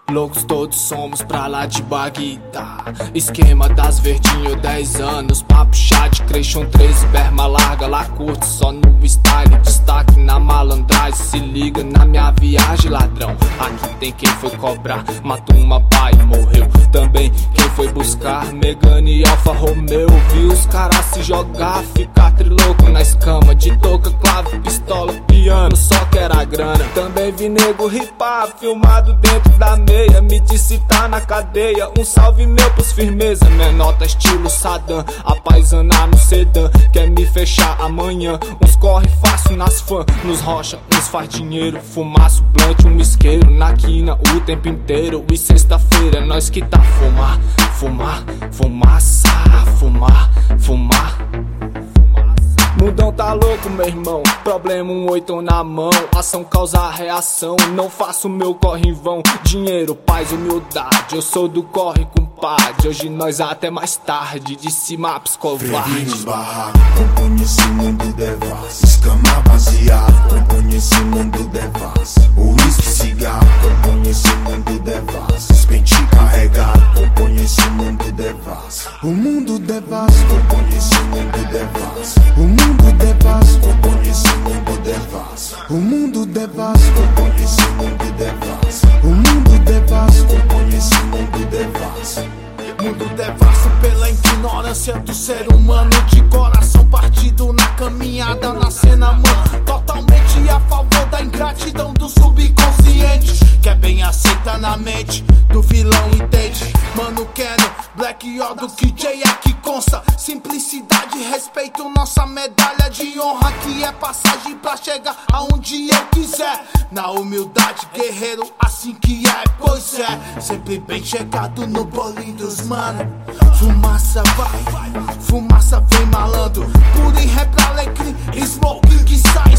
Loucos todos somos pra lá de Baguita. Esquema das verdinho, 10 anos. Papo chat, Creation 13, perma larga, lá curte só no style. Destaque na malandragem, se liga na minha viagem, ladrão. Aqui tem quem foi cobrar, matou uma pai e morreu. Também quem foi buscar Megane e Alfa Romeo. Vi os caras se jogar, ficar trilouco na escama. De touca, clave, pistola, piano, só que era grana. Também vi nego ripar, filmado dentro da meia. Me disse tá na cadeia, um salve meu pros firmeza. Minha nota estilo Saddam, apaisanar no sedã. Quer me fechar amanhã, uns corre fácil nas fãs. Nos rocha, uns faz dinheiro, fumaço, blunt, um isqueiro na quina o tempo inteiro. E sexta-feira nós que tá fumar, fumar, fumaça, fumar, fumar. Mundão tá louco, meu irmão. Problema 18 na mão. Ação causa reação. Não faço meu corre em vão. Dinheiro, paz, humildade. Eu sou do corre, compadre. Hoje nós até mais tarde. De cima, psicovade. Frevinhos, barraco, compõe esse mundo devassa. Escama baseado, compõe esse mundo devassa. Uísque, cigarro, compõe esse mundo devassa. Pente carregado, compõe esse mundo devassa. O mundo devassa, compõe esse mundo devassa. O mundo devassa, compõe esse mundo devassa. O mundo devassa, compõe esse mundo devassa. O mundo devassa, compõe esse mundo devassa. Mundo devasso pela ignorância do ser humano. De coração partido na caminhada, na cena, mano. Totalmente a favor da ingratidão do subconsciente. Que é bem aceita na mente do vilão, entende? Mano, quero Black Yoda, que J aqui consta. Simplicidade, respeito, nossa medalha de honra. Que é passagem pra chegar aonde eu quiser. Na humildade, guerreiro, assim que é, pois é. Sempre bem chegado no bolinho dos mano. Fumaça vai, fumaça vem malandro. Puro e rap pra alecrim, smoke que sai.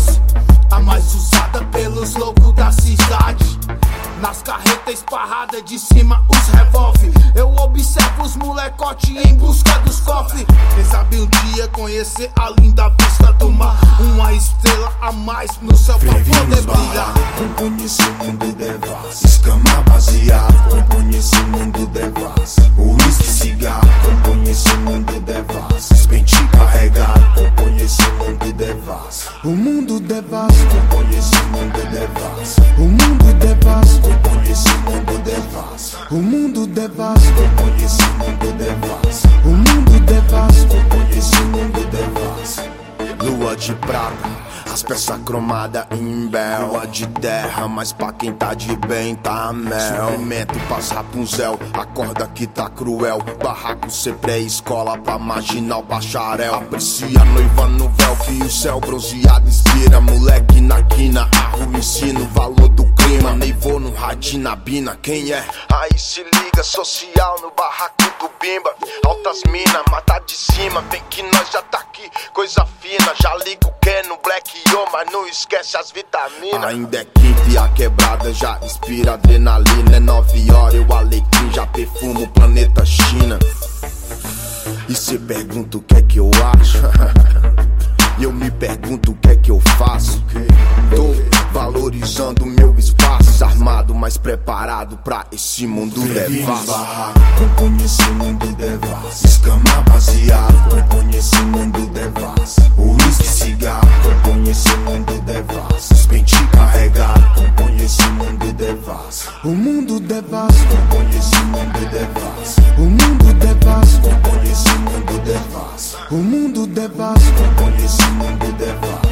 A mais usada pelos loucos da cidade. Nas carretas esparradas de cima os revólver. Eu observo os molecote em busca dos cofres. Quem sabe um dia conhecer a linda vista do mar. Uma estrela a mais no céu pra poder brilhar. Compõe esse mundo devassa. Escama baseado, compõe esse mundo devassa. Uísque, cigarro, compõe esse mundo devassa. Pente carregado, compõe esse mundo devassa. O mundo devassa, compõe esse mundo devassa. O mundo devassa, compõe esse mundo devassa. O mundo devassa, compõe esse mundo devassa. O mundo devassa, compõe esse mundo devassa. Lua de prata, as peças cromadas em bel. Lua de terra, mas pra quem tá de bem tá mel. Suprimento pras Rapunzel, acorda que tá cruel. Barraco ser pré-escola pra marginal bacharel. Aprecia a noiva no véu que o céu bronzeado inspira. Moleque na quina, a rua ensina o valor do clima. Neivou no radinho na bina, quem é? Aí se liga, social no barraco do Bimba. Altas mina, mata de cima, vem que nós já tá aqui. Coisa fina, já liga o que no Black Yo, mas não esquece as vitaminas. Ainda é quinta e a quebrada já inspira adrenalina. É 9 horas e o alecrim já perfuma o planeta China. E cê pergunta o que é que eu acho? E eu me pergunto o que é que eu faço. Tô valorizando meu espaço. Armado, mais preparado pra esse mundo devasso. Compõe esse mundo devassa. Escama baseado, compõe esse mundo devassa. Uísque, cigarro, compõe esse mundo devassa. Pente carregado, compõe esse mundo devassa. O mundo devassa, compõe esse mundo devassa. O mundo devassa, compõe esse mundo devassa. O mundo devassa, compõe esse mundo devassa.